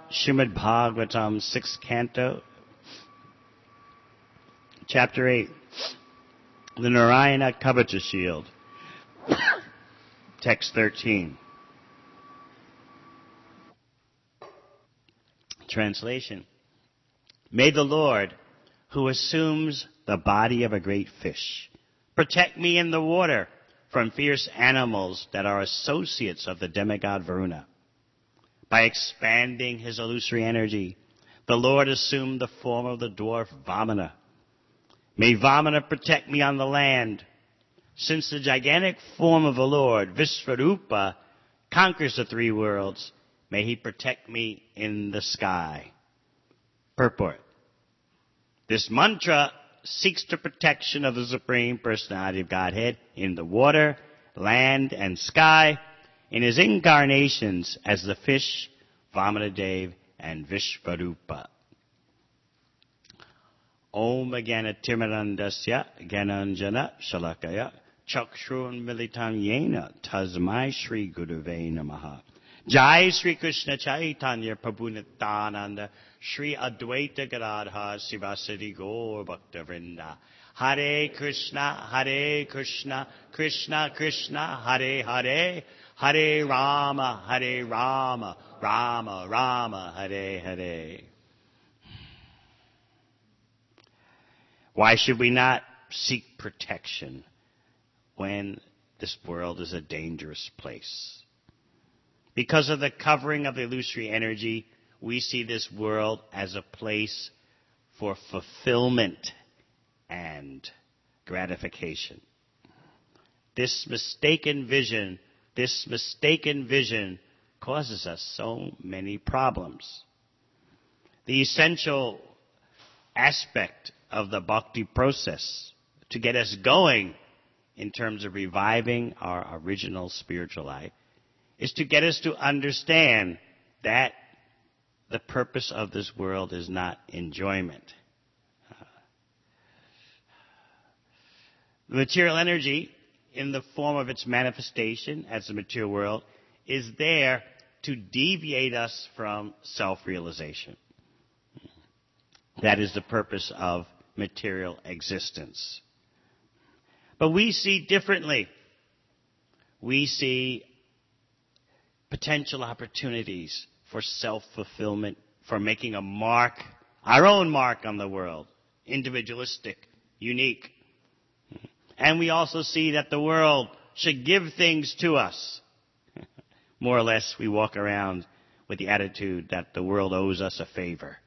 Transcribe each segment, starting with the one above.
Srimad Bhagavatam, 6th Canto, Chapter 8, the Narayana Kavach Shield, Text 13. Translation. May the Lord, who assumes the body of a great fish, protect me in the water from fierce animals that are associates of the demigod Varuna. By expanding his illusory energy, the Lord assumed the form of the dwarf Vamana. May Vamana protect me on the land. Since the gigantic form of the Lord, Visvarupa, conquers the three worlds, may he protect me in the sky. Purport. This mantra seeks the protection of the Supreme Personality of Godhead in the water, land, and sky in his incarnations as the fish, Vamanadev, and Vishvarupa. Om Gyanatimirandasya Gyananjana Shalakaya Chakshurun Militam Yena Tasmai Shri Guruve Namaha. Jai Shri Krishna Chaitanya Prabhu Nityananda Shri Advaita Gadadhar Sivasati Gaur Bhakta Vrinda. Hare Krishna, Krishna Krishna, Hare Hare, Hare Rama, Rama Rama, Hare Hare. Why should we not seek protection when this world is a dangerous place? Because of the covering of the illusory energy, we see this world as a place for fulfillment and gratification. This mistaken vision causes us so many problems. The essential aspect of the bhakti process to get us going in terms of reviving our original spiritual life is to get us to understand that the purpose of this world is not enjoyment. The material energy, in the form of its manifestation as the material world, is there to deviate us from self-realization. That is the purpose of material existence. But we see differently. We see potential opportunities for self-fulfillment, for making a mark, our own mark on the world, individualistic, unique. And we also see that the world should give things to us. More or less, we walk around with the attitude that the world owes us a favor.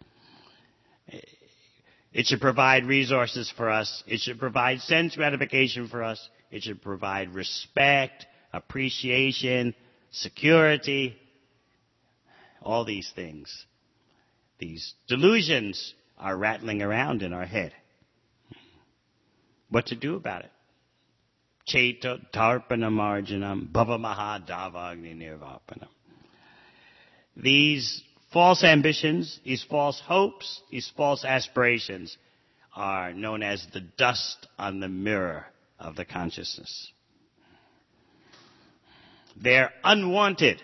It should provide resources for us. It should provide sense gratification for us. It should provide respect, appreciation, security, all these things. These delusions are rattling around in our head. What to do about it? Cheta tarpana marjanam bhava mahadavagni nirvapanam. These false ambitions, these false hopes, these false aspirations are known as the dust on the mirror of the consciousness. They're unwanted.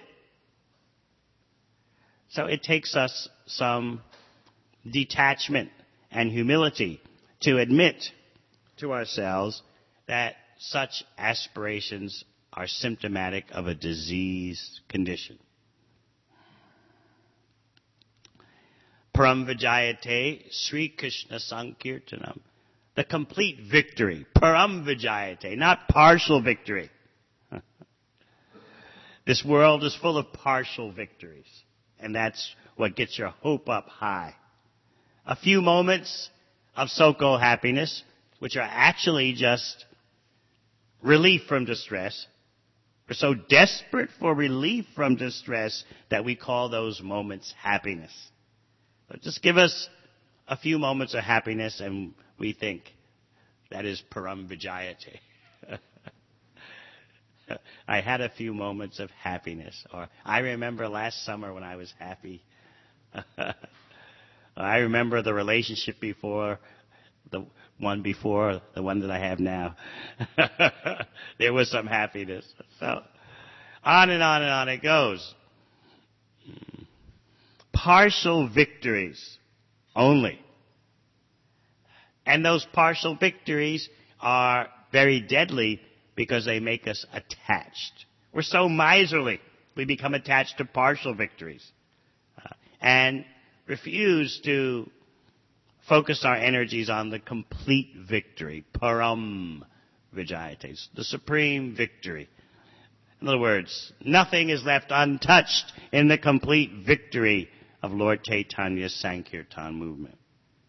So it takes us some detachment and humility to admit to ourselves that such aspirations are symptomatic of a diseased condition. Param Vijayate Sri Krishna Sankirtanam. The complete victory. Param Vijayate, not partial victory. This world is full of partial victories. And that's what gets your hope up high. A few moments of so-called happiness, which are actually just relief from distress. We're so desperate for relief from distress that we call those moments happiness. But just give us a few moments of happiness and we think that is Param Vijayate. I had a few moments of happiness. Or I remember last summer when I was happy. I remember the relationship before, the one that I have now. There was some happiness. So on and on and on it goes. partial victories only. And those partial victories are very deadly because they make us attached. We're so miserly, we become attached to partial victories and refuse to focus our energies on the complete victory, param vijayate, the supreme victory. In other words, nothing is left untouched in the complete victory of Lord Chaitanya's Sankirtan movement.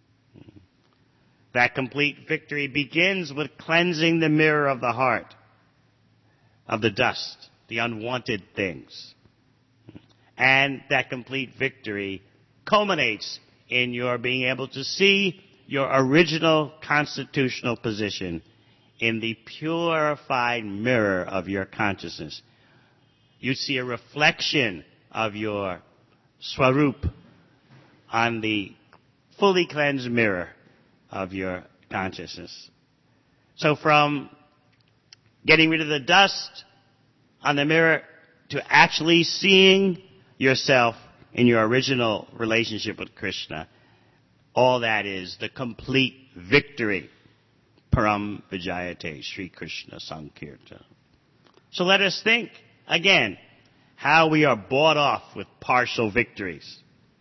That complete victory begins with cleansing the mirror of the heart of the dust, the unwanted things. And that complete victory culminates in your being able to see your original constitutional position in the purified mirror of your consciousness. You see a reflection of your swarup on the fully cleansed mirror of your consciousness. So from getting rid of the dust on the mirror to actually seeing yourself in your original relationship with Krishna, all that is the complete victory. Param Vijayate, Sri Krishna Sankirtan. So let us think, again, how we are bought off with partial victories.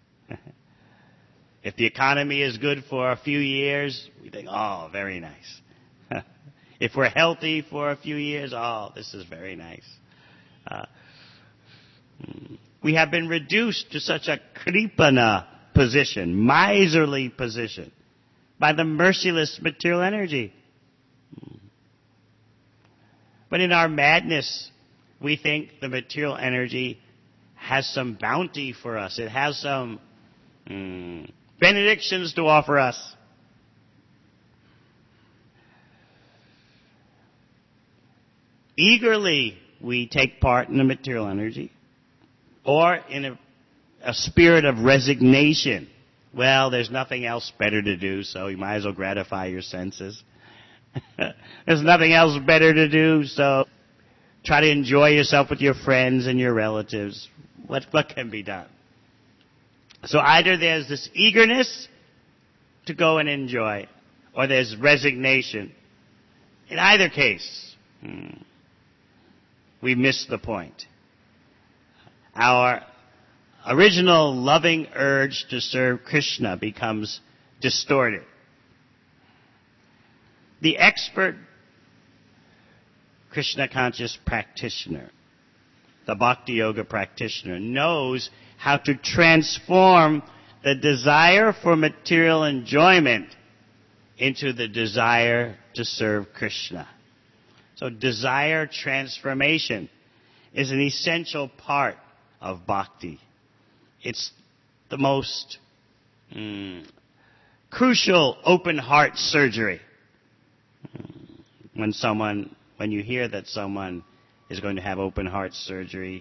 If the economy is good for a few years, we think, oh, very nice. If we're healthy for a few years, oh, this is very nice. We have been reduced to such a kripana position, miserly position, by the merciless material energy. But in our madness, we think the material energy has some bounty for us. It has some benedictions to offer us. Eagerly, we take part in the material energy, or in a spirit of resignation. Well, there's nothing else better to do, so you might as well gratify your senses. There's nothing else better to do, so try to enjoy yourself with your friends and your relatives. What can be done? So either there's this eagerness to go and enjoy, or there's resignation. In either case, we miss the point. Our original loving urge to serve Krishna becomes distorted. The expert Krishna conscious practitioner, the Bhakti Yoga practitioner, knows how to transform the desire for material enjoyment into the desire to serve Krishna. So desire transformation is an essential part of bhakti. It's the most crucial open heart surgery. When you hear that someone is going to have open heart surgery,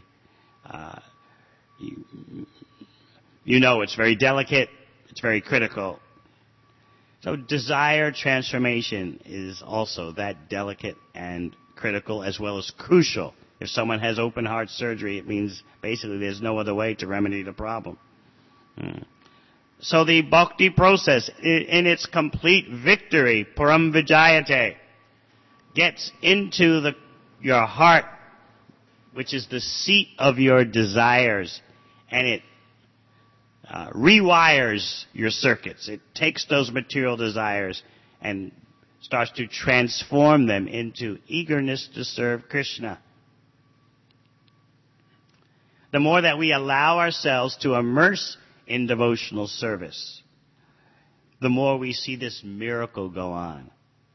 you know it's very delicate, it's very critical. So desire transformation is also that delicate and critical as well as crucial. If someone has open heart surgery, it means basically there's no other way to remedy the problem. So the bhakti process, in its complete victory, param vijayate, gets into your heart, which is the seat of your desires, and it rewires your circuits. It takes those material desires and starts to transform them into eagerness to serve Krishna. The more that we allow ourselves to immerse in devotional service, the more we see this miracle go on.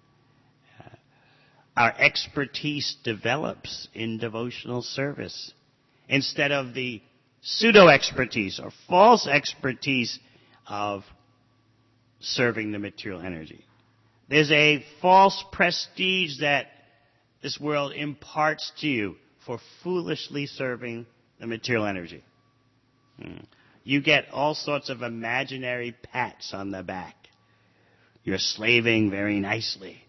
Our expertise develops in devotional service instead of the pseudo-expertise or false expertise of serving the material energy. There's a false prestige that this world imparts to you for foolishly serving the material energy. You get all sorts of imaginary pats on the back. You're slaving very nicely.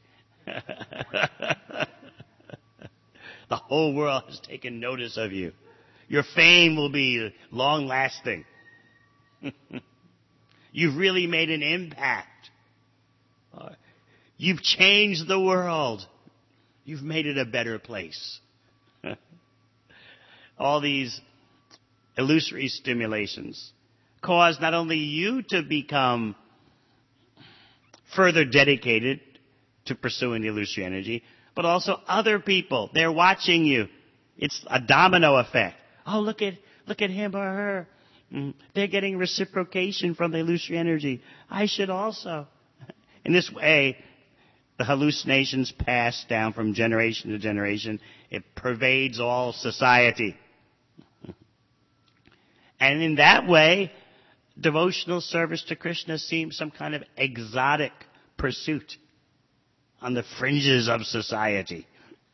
The whole world has taken notice of you. Your fame will be long-lasting. You've really made an impact. You've changed the world. You've made it a better place. All these illusory stimulations cause not only you to become further dedicated to pursuing the illusory energy, but also other people. They're watching you. It's a domino effect. Oh, look at him or her. They're getting reciprocation from the illusory energy. I should also. In this way, the hallucinations pass down from generation to generation. It pervades all society. And in that way, devotional service to Krishna seems some kind of exotic pursuit on the fringes of society.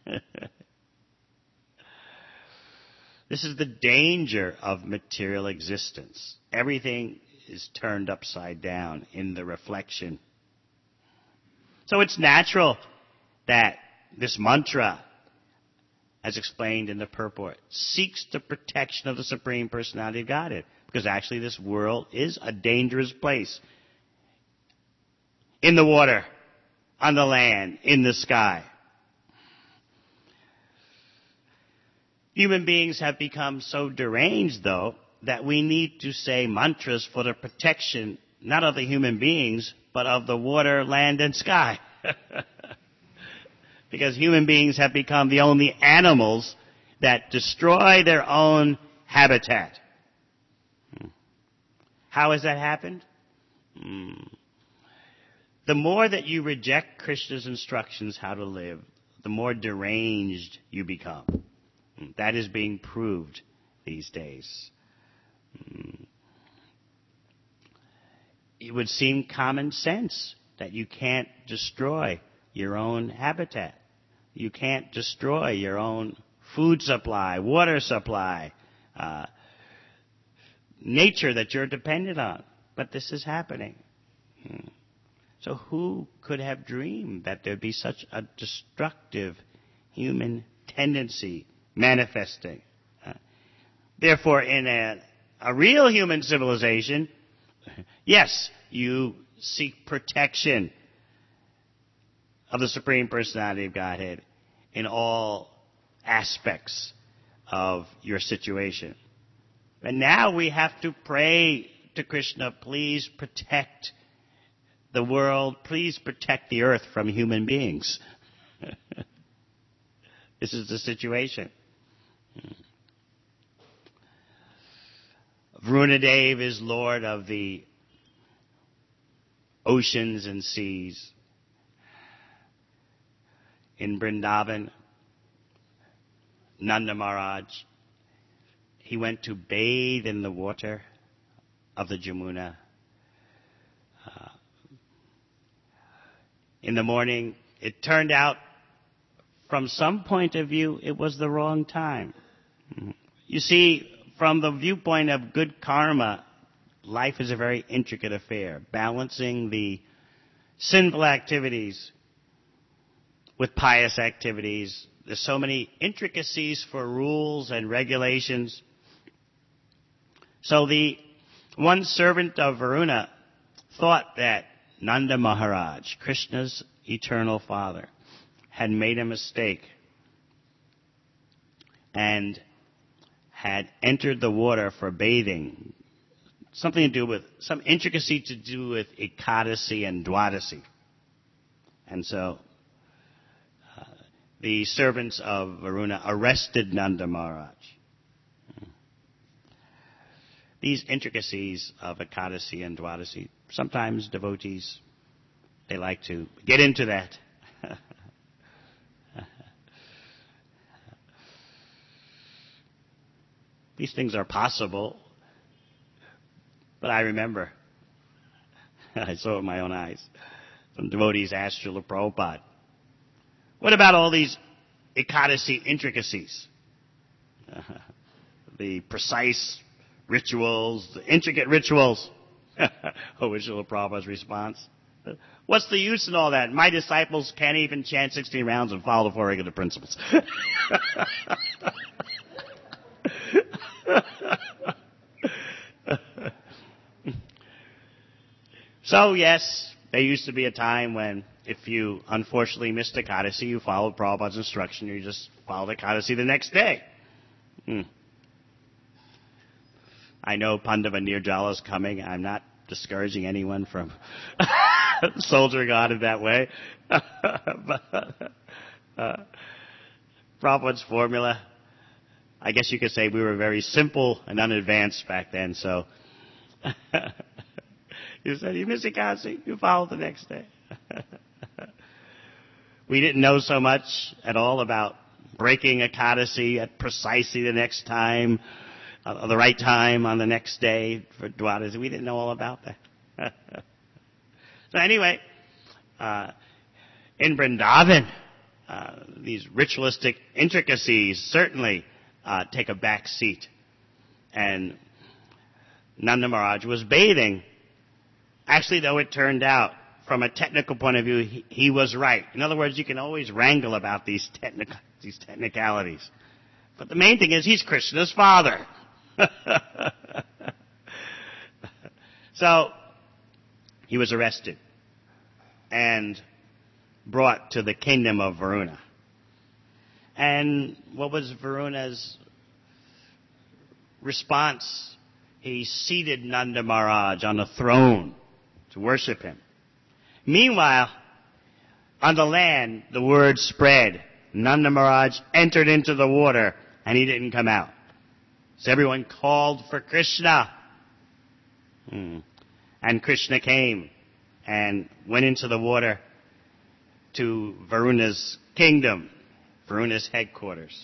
This is the danger of material existence. Everything is turned upside down in the reflection. So it's natural that this mantra, as explained in the purport, seeks the protection of the Supreme Personality of Godhead. Because actually this world is a dangerous place. In the water, on the land, in the sky. Human beings have become so deranged, though, that we need to say mantras for the protection, not of the human beings, but of the water, land, and sky. Because human beings have become the only animals that destroy their own habitat. How has that happened? The more that you reject Krishna's instructions how to live, the more deranged you become. That is being proved these days. It would seem common sense that you can't destroy your own habitat. You can't destroy your own food supply, water supply, nature that you're dependent on. But this is happening. So who could have dreamed that there'd be such a destructive human tendency manifesting? Therefore, in a real human civilization, yes, you seek protection of the Supreme Personality of Godhead in all aspects of your situation. And now we have to pray to Krishna, please protect the world, please protect the earth from human beings. This is the situation. Varunadev is Lord of the oceans and seas. In Vrindavan, Nanda Maharaj, he went to bathe in the water of the Jamuna. In the morning, it turned out, from some point of view, it was the wrong time. You see, from the viewpoint of good karma, life is a very intricate affair, balancing the sinful activities with pious activities. There's so many intricacies for rules and regulations. So the one servant of Varuna thought that Nanda Maharaj, Krishna's eternal father, had made a mistake and had entered the water for bathing. Something to do with, some intricacy to do with Ekadasi and Dwadasi. And so the servants of Varuna arrested Nanda Maharaj. These intricacies of Ekadasi and Dwadasi, sometimes devotees, they like to get into that. These things are possible, but I remember, I saw it with my own eyes, some devotees asked Srila Prabhupada, what about all these Ekadasi intricacies? The precise rituals, the intricate rituals. Oh, was Srila Prabhupada's response? What's the use in all that? My disciples can't even chant 16 rounds and follow the four regular principles. So yes, there used to be a time when if you unfortunately missed Ekadasi, you followed Prabhupada's instruction, you just followed Ekadasi the next day. I know Pandava Nirjala is coming. I'm not discouraging anyone from soldiering on in that way. But, Prabhupada's formula, I guess you could say we were very simple and unadvanced back then, so you said, you miss Ekadasi, you follow the next day. We didn't know so much at all about breaking Ekadasi at precisely the next time, the right time on the next day for Dwadasi. We didn't know all about that. So anyway, in Vrindavan, these ritualistic intricacies certainly take a back seat. And Nanda Maharaj was bathing. Actually, though, it turned out, from a technical point of view, he was right. In other words, you can always wrangle about these technicalities. But the main thing is, he's Krishna's father. So, he was arrested and brought to the kingdom of Varuna. And what was Varuna's response? He seated Nanda Maharaj on a throne to worship him. Meanwhile, on the land, the word spread. Nanda Maharaj entered into the water, and he didn't come out. So everyone called for Krishna. And Krishna came and went into the water to Varuna's kingdom, Varuna's headquarters.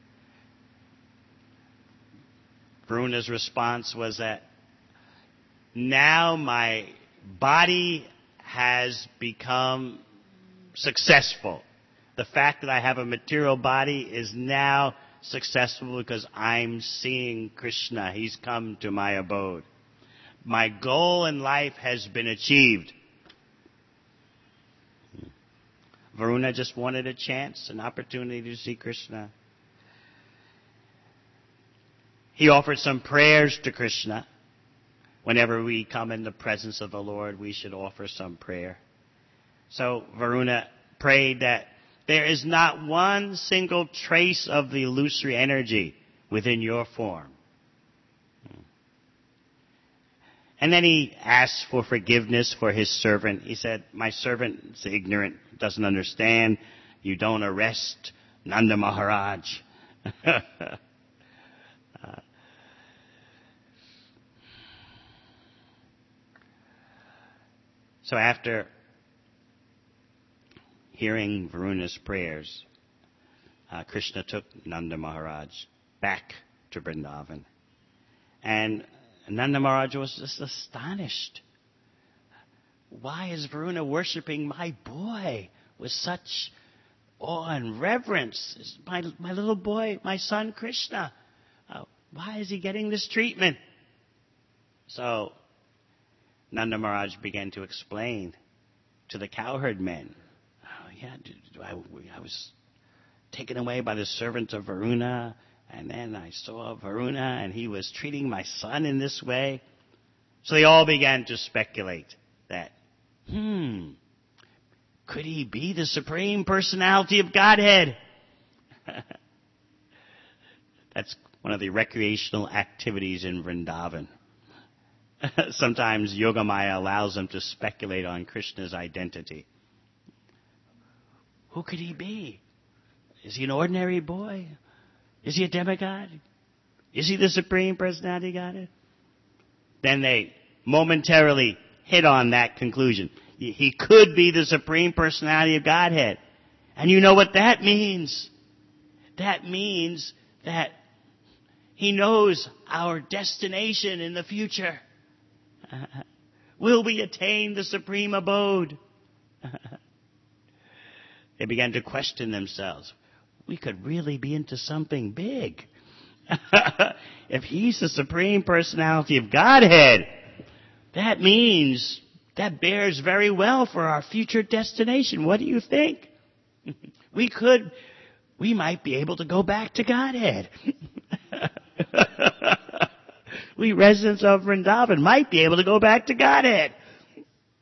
Varuna's response was that now my body has become successful. The fact that I have a material body is now successful because I'm seeing Krishna. He's come to my abode. My goal in life has been achieved. Varuna just wanted a chance, an opportunity to see Krishna. He offered some prayers to Krishna. Whenever we come in the presence of the Lord, we should offer some prayer. So Varuna prayed that there is not one single trace of the illusory energy within your form. And then he asked for forgiveness for his servant. He said, my servant is ignorant, doesn't understand. You don't arrest Nanda Maharaj. So after hearing Varuna's prayers, Krishna took Nanda Maharaj back to Vrindavan. And Nanda Maharaj was just astonished. Why is Varuna worshiping my boy with such awe and reverence? My little boy, my son Krishna. Why is he getting this treatment? So Nanda Maharaj began to explain to the cowherd men. I was taken away by the servant of Varuna, and then I saw Varuna, and he was treating my son in this way. So they all began to speculate that, could he be the Supreme Personality of Godhead? That's one of the recreational activities in Vrindavan. Sometimes Yogamaya allows them to speculate on Krishna's identity. Who could he be? Is he an ordinary boy? Is he a demigod? Is he the Supreme Personality of Godhead? Then they momentarily hit on that conclusion. He could be the Supreme Personality of Godhead. And you know what that means? That means that he knows our destination in the future. Will we attain the supreme abode? They began to question themselves. We could really be into something big. If he's the Supreme Personality of Godhead, that means that bears very well for our future destination. What do you think? We might be able to go back to Godhead. We residents of Vrindavan might be able to go back to Godhead.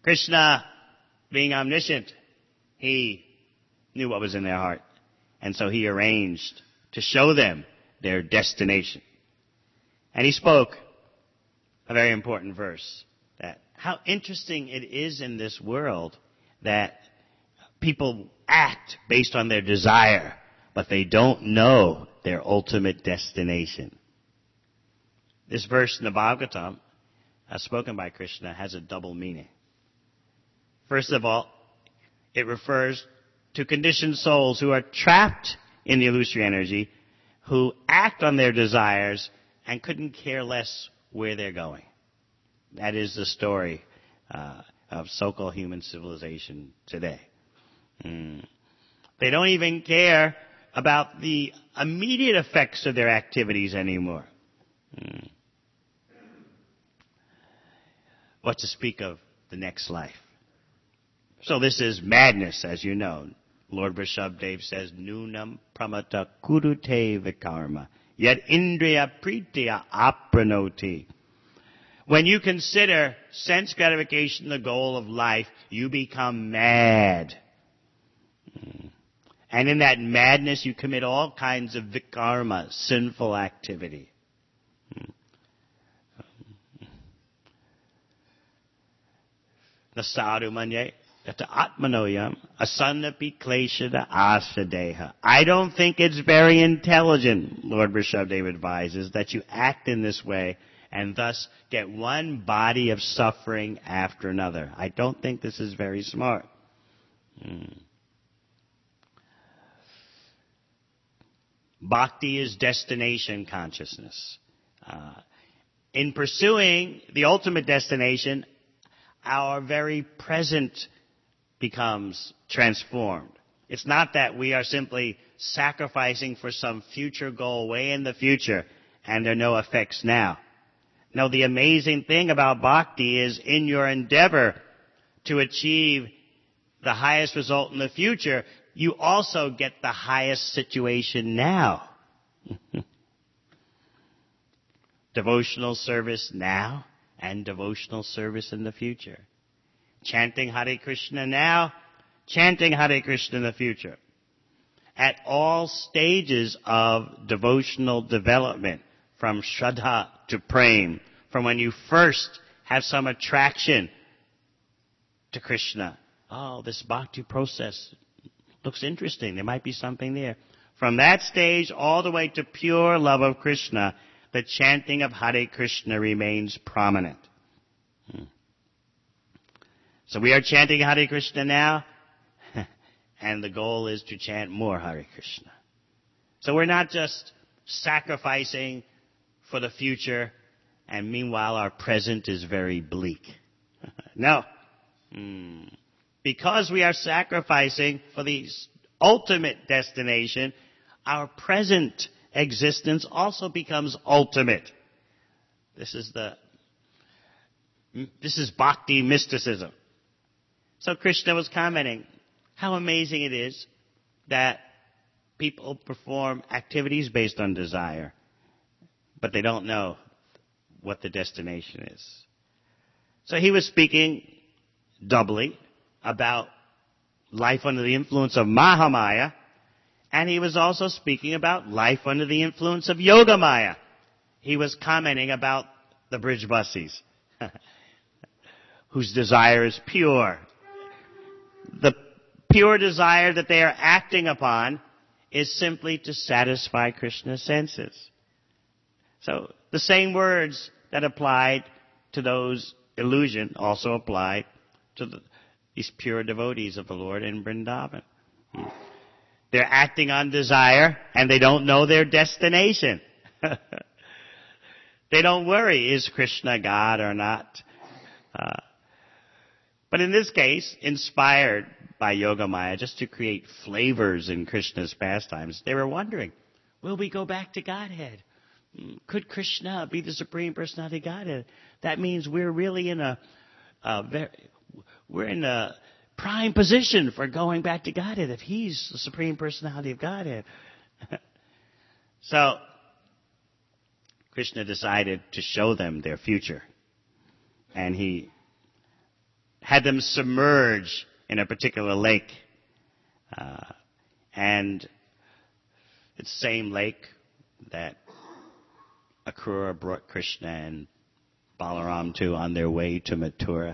Krishna, being omniscient, he knew what was in their heart. And so he arranged to show them their destination. And he spoke a very important verse, that how interesting it is in this world that people act based on their desire, but they don't know their ultimate destination. This verse in the Bhagavatam, spoken by Krishna, has a double meaning. First of all, it refers to conditioned souls who are trapped in the illusory energy, who act on their desires and couldn't care less where they're going. That is the story of so-called human civilization today. They don't even care about the immediate effects of their activities anymore. What to speak of the next life? So this is madness, as you know. Lord Vrishabhdev says, Nunam pramata kurute vikarma, yet indriya pritya apranoti. When you consider sense gratification the goal of life, you become mad. And in that madness, you commit all kinds of vikarma, sinful activity. Nasaru manye yata atmanoyam asannapi kleshada asadeha. I don't think it's very intelligent, Lord Vrishabhdev advises, that you act in this way and thus get one body of suffering after another. I don't think this is very smart. Bhakti is destination consciousness. In pursuing the ultimate destination, our very present becomes transformed. It's not that we are simply sacrificing for some future goal way in the future and there are no effects now. No, the amazing thing about bhakti is in your endeavor to achieve the highest result in the future, you also get the highest situation now. Devotional service now and devotional service in the future. Chanting Hare Krishna now, chanting Hare Krishna in the future. At all stages of devotional development, from Shraddha to Prem, from when you first have some attraction to Krishna. Oh, this bhakti process looks interesting. There might be something there. From that stage all the way to pure love of Krishna, the chanting of Hare Krishna remains prominent. So we are chanting Hare Krishna now, and the goal is to chant more Hare Krishna. So we're not just sacrificing for the future, and meanwhile our present is very bleak. No. Because we are sacrificing for the ultimate destination, our present existence also becomes ultimate. This is bhakti mysticism. So Krishna was commenting how amazing it is that people perform activities based on desire, but they don't know what the destination is. So he was speaking doubly about life under the influence of Mahamaya, and he was also speaking about life under the influence of Yogamaya. He was commenting about the Brijbasis, whose desire is pure. The pure desire that they are acting upon is simply to satisfy Krishna's senses. So the same words that applied to those illusion also applied to these pure devotees of the Lord in Vrindavan. They're acting on desire and they don't know their destination. They don't worry, is Krishna God or not? But in this case, inspired by Yogamaya, just to create flavors in Krishna's pastimes, they were wondering, will we go back to Godhead? Could Krishna be the Supreme Personality of Godhead? That means we're really in a prime position for going back to Godhead if He's the Supreme Personality of Godhead. So, Krishna decided to show them their future. And He had them submerge in a particular lake. And it's the same lake that Akrura brought Krishna and Balaram to on their way to Mathura.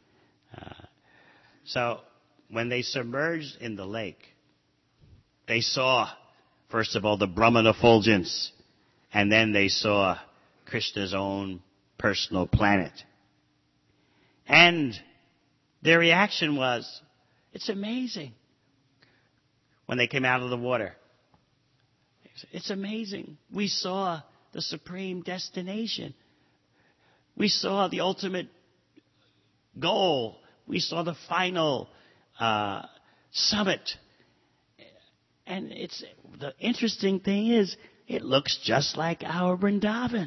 So when they submerged in the lake, they saw, first of all, the Brahman effulgence, and then they saw Krishna's own personal planet. And their reaction was, it's amazing. When they came out of the water, it's amazing. We saw the supreme destination. We saw the ultimate goal. We saw the final summit. And the interesting thing is, it looks just like our Vrindavan.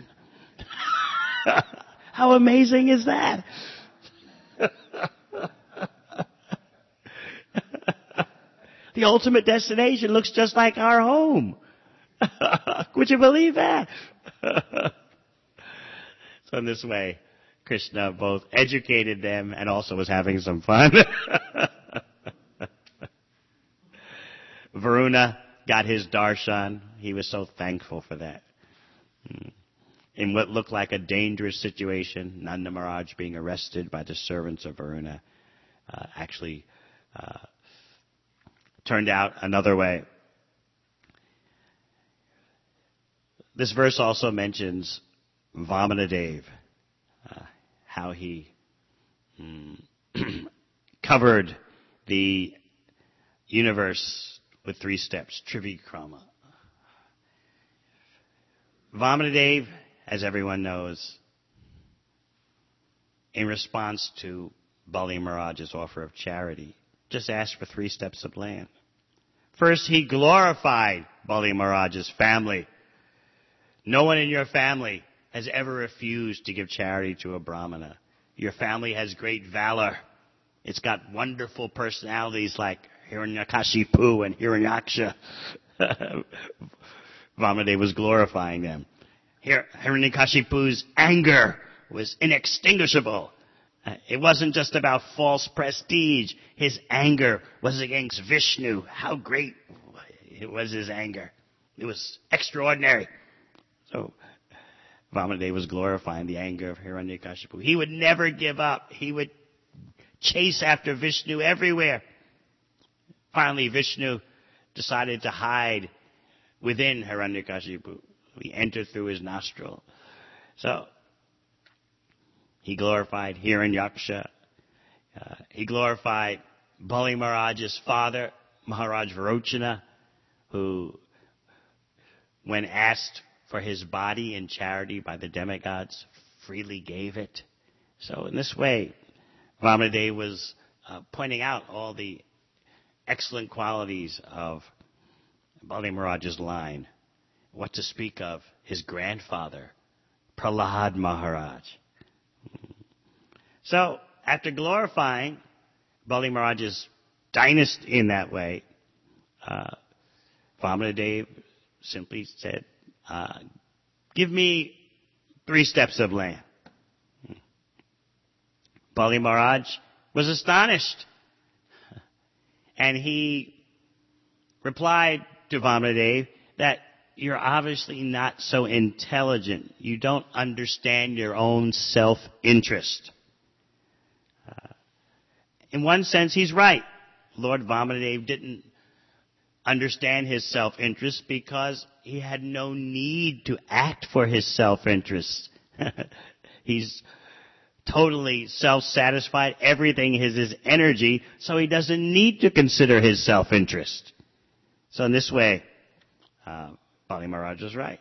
How amazing is that? The ultimate destination looks just like our home. Would you believe that? So in this way, Krishna both educated them and also was having some fun. Varuna got his darshan. He was so thankful for that. In what looked like a dangerous situation, Nanda Maharaj being arrested by the servants of Varuna actually turned out another way. This verse also mentions Vamanadev, how he covered the universe with 3 steps, Trivikrama. Vamanadev, as everyone knows, in response to Bali Maharaj's offer of charity, just asked for 3 steps of land. First, he glorified Bali Maharaj's family. No one in your family has ever refused to give charity to a Brahmana. Your family has great valor. It's got wonderful personalities like Hiranyakashipu and Hiranyaksha. Vamanadev was glorifying them. Hiranyakashipu's anger was inextinguishable. It wasn't just about false prestige. His anger was against Vishnu. How great it was his anger. It was extraordinary. So Vamanadev was glorifying the anger of Hiranyakashipu. He would never give up. He would chase after Vishnu everywhere. Finally, Vishnu decided to hide within Hiranyakashipu. He entered through his nostril. So he glorified Hiranyaksha. He glorified Bali Maharaj's father, Maharaj Varochana, who, when asked for his body in charity by the demigods, freely gave it. So in this way, Vamanadev was pointing out all the excellent qualities of Bali Maharaj's line. What to speak of his grandfather, Prahlad Maharaj. So, after glorifying Bali Maharaj's dynasty in that way, Vamanadev simply said, give me 3 steps of land. Bali Maharaj was astonished. And he replied to Vamanadev that you're obviously not so intelligent. You don't understand your own self-interest. In one sense, he's right. Lord Vamanadev didn't understand his self-interest because he had no need to act for his self-interest. He's totally self-satisfied. Everything is his energy, so he doesn't need to consider his self-interest. So in this way, Bali Maharaj was right.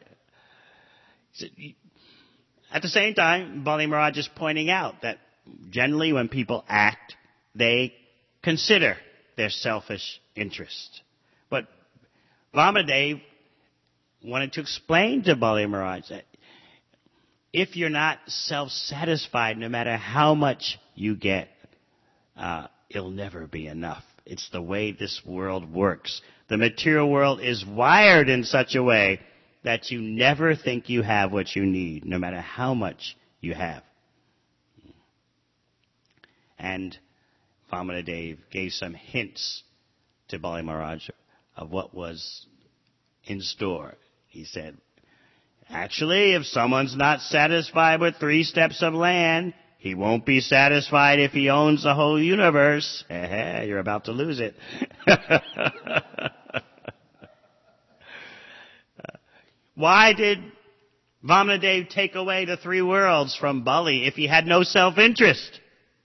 At the same time, Bali Maharaj is pointing out that generally when people act, they consider their selfish interest. But Vamanadev wanted to explain to Bali Maharaj that if you're not self-satisfied, no matter how much you get, it'll never be enough. It's the way this world works. The material world is wired in such a way that you never think you have what you need, no matter how much you have. And Vamanadev gave some hints to Bali Maharaj of what was in store. He said, actually, if someone's not satisfied with 3 steps of land, he won't be satisfied if he owns the whole universe. You're about to lose it. Why did Vamanadev take away the 3 worlds from Bali if he had no self-interest?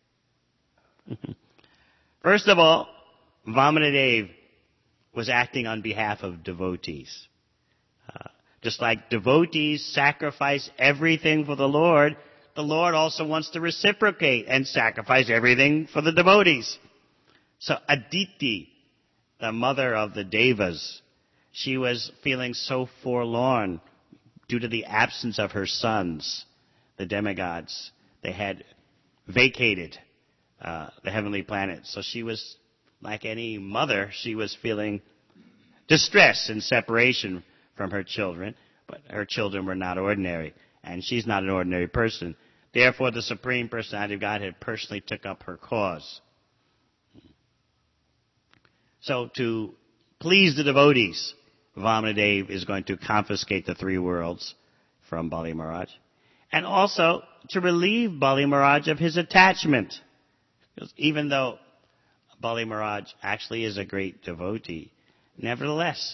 First of all, Vamanadev was acting on behalf of devotees. Just like devotees sacrifice everything for the Lord also wants to reciprocate and sacrifice everything for the devotees. So Aditi, the mother of the Devas, she was feeling so forlorn due to the absence of her sons, the demigods. They had vacated the heavenly planet. So she was, like any mother, she was feeling distress and separation from her children, but her children were not ordinary, and she's not an ordinary person. Therefore, the Supreme Personality of Godhead personally took up her cause. So to please the devotees, Vamanadev is going to confiscate the 3 worlds from Bali Maharaj, and also to relieve Bali Maharaj of his attachment. Because even though Bali Maharaj actually is a great devotee, nevertheless,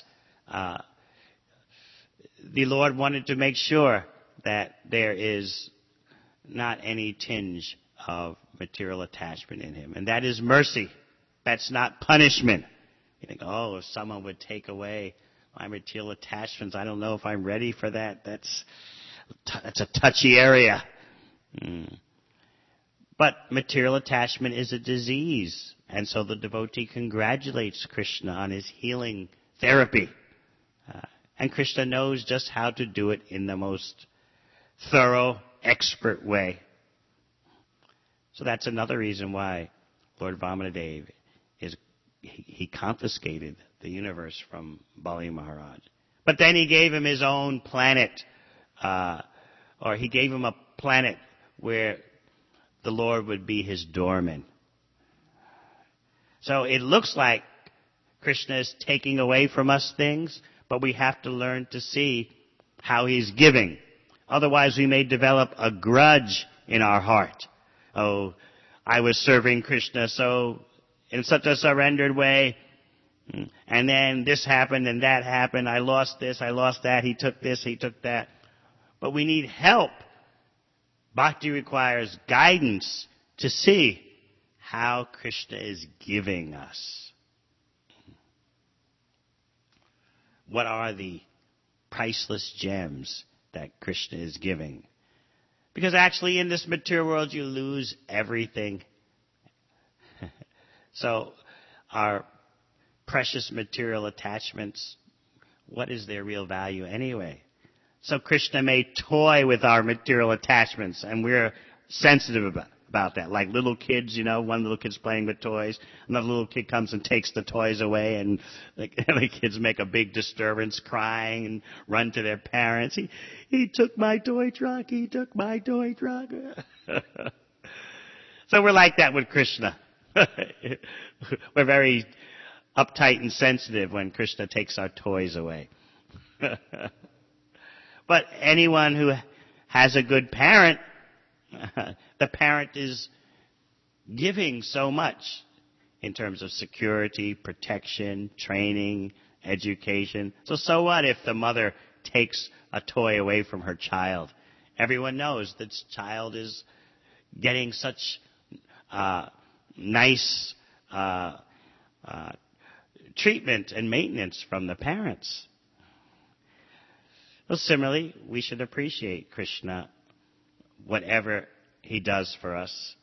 the Lord wanted to make sure that there is not any tinge of material attachment in him. And that is mercy. That's not punishment. You think, if someone would take away my material attachments, I don't know if I'm ready for that. That's a touchy area. But material attachment is a disease. And so the devotee congratulates Krishna on his healing therapy. And Krishna knows just how to do it in the most thorough, expert way. So that's another reason why Lord Vamanadev he confiscated the universe from Bali Maharaj. But then he gave him his own planet, or he gave him a planet where the Lord would be his doorman. So it looks like Krishna is taking away from us things, but we have to learn to see how he's giving. Otherwise, we may develop a grudge in our heart. I was serving Krishna so in such a surrendered way, and then this happened and that happened. I lost this, I lost that. He took this, he took that. But we need help. Bhakti requires guidance to see how Krishna is giving us. What are the priceless gems that Krishna is giving? Because actually in this material world you lose everything. So our precious material attachments, what is their real value anyway? So Krishna may toy with our material attachments, and we're sensitive about that. Like little kids, one little kid's playing with toys, another little kid comes and takes the toys away, and the kids make a big disturbance, crying, and run to their parents. He took my toy truck, he took my toy truck. So we're like that with Krishna. We're very uptight and sensitive when Krishna takes our toys away. But anyone who has a good parent, the parent is giving so much in terms of security, protection, training, education. So what if the mother takes a toy away from her child? Everyone knows that child is getting such nice treatment and maintenance from the parents. Well, similarly, we should appreciate Krishna, whatever he does for us.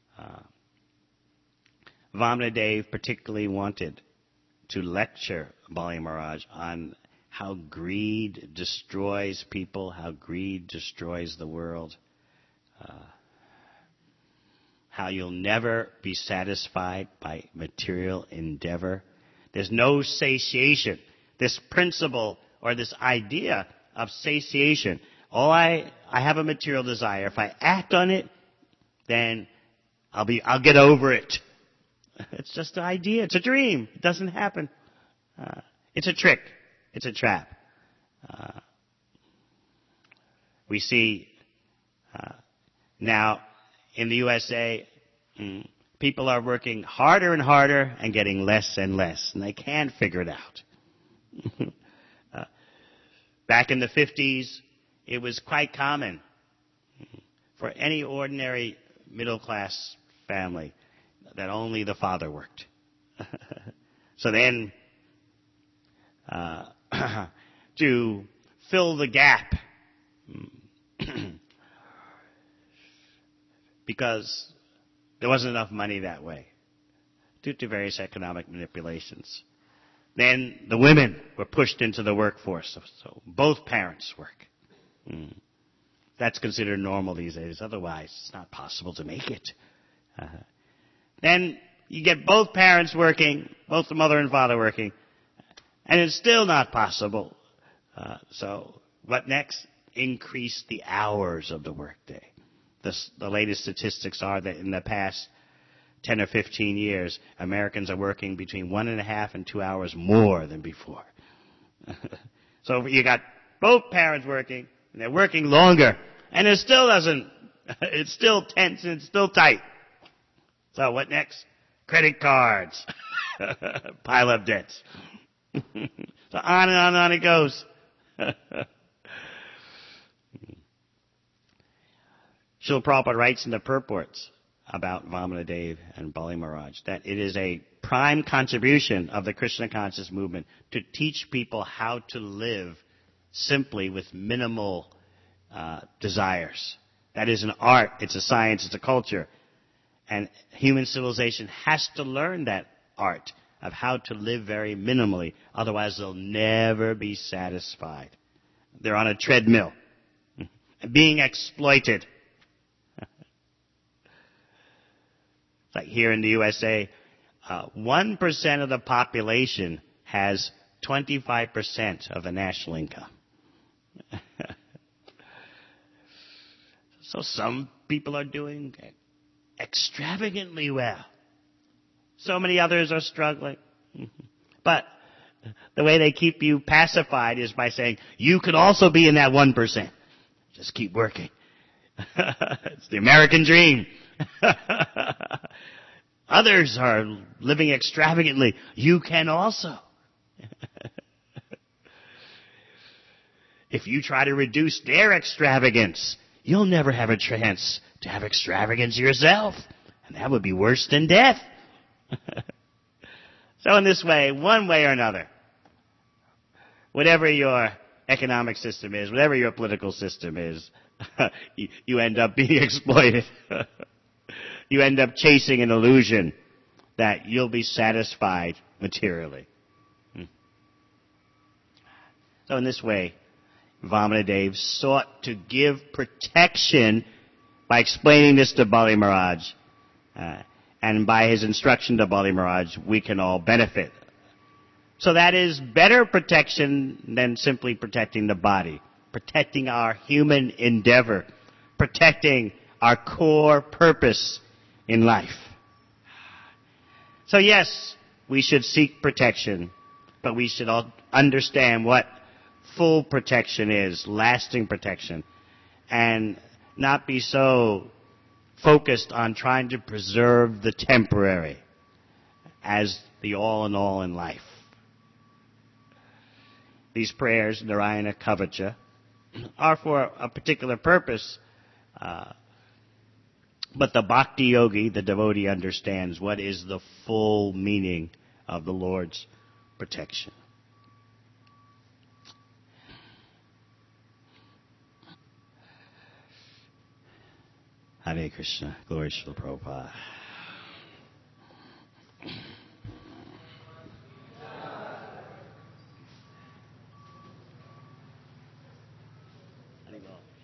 Vamanadev particularly wanted to lecture Bali Maharaj on how greed destroys people, how greed destroys the world, how you'll never be satisfied by material endeavor. There's no satiation. This principle or this idea of satiation. I have a material desire. If I act on it, then I'll get over it. It's just an idea. It's a dream. It doesn't happen. It's a trick. It's a trap. We see now in the USA, people are working harder and harder and getting less and less, and they can't figure it out. Back in the 50s, it was quite common for any ordinary middle-class family that only the father worked. So then, to fill the gap, because there wasn't enough money that way, due to various economic manipulations. Then the women were pushed into the workforce, so both parents work. That's considered normal these days. Otherwise, it's not possible to make it. Then you get both parents working, both the mother and father working, and it's still not possible. So what next? Increase the hours of the workday. The latest statistics are that in the past 10 or 15 years, Americans are working between 1.5 and 2 hours more than before. So you got both parents working, and they're working longer, and it's still tense and it's still tight. So what next? Credit cards. Pile up debts. So on and on it goes. Srila Prabhupada writes in the purports about Vamanadev and Bali Maharaj that it is a prime contribution of the Krishna conscious movement to teach people how to live simply with minimal desires. That is an art, it's a science, it's a culture. And human civilization has to learn that art of how to live very minimally. Otherwise, they'll never be satisfied. They're on a treadmill, being exploited. Like here in the USA, 1% of the population has 25% of the national income. So some people are doing extravagantly well. So many others are struggling. But the way they keep you pacified is by saying, you could also be in that 1%. Just keep working. It's the American dream. Others are living extravagantly. You can also. If you try to reduce their extravagance, you'll never have a chance to have extravagance yourself. And that would be worse than death. So in this way, one way or another, whatever your economic system is, whatever your political system is, you end up being exploited. You end up chasing an illusion that you'll be satisfied materially. So in this way, Vamanadev sought to give protection by explaining this to Bali Maharaj. And by his instruction to Bali Maharaj, we can all benefit. So that is better protection than simply protecting the body. Protecting our human endeavor. Protecting our core purpose in life. So yes, we should seek protection, but we should all understand what full protection is, lasting protection, and not be so focused on trying to preserve the temporary as the all in all in life. These prayers, Narayana Kavacha, are for a particular purpose, but the bhakti yogi, the devotee, understands what is the full meaning of the Lord's protection. Hare Krishna. Glory to Srila Prabhupada. Hare Krishna.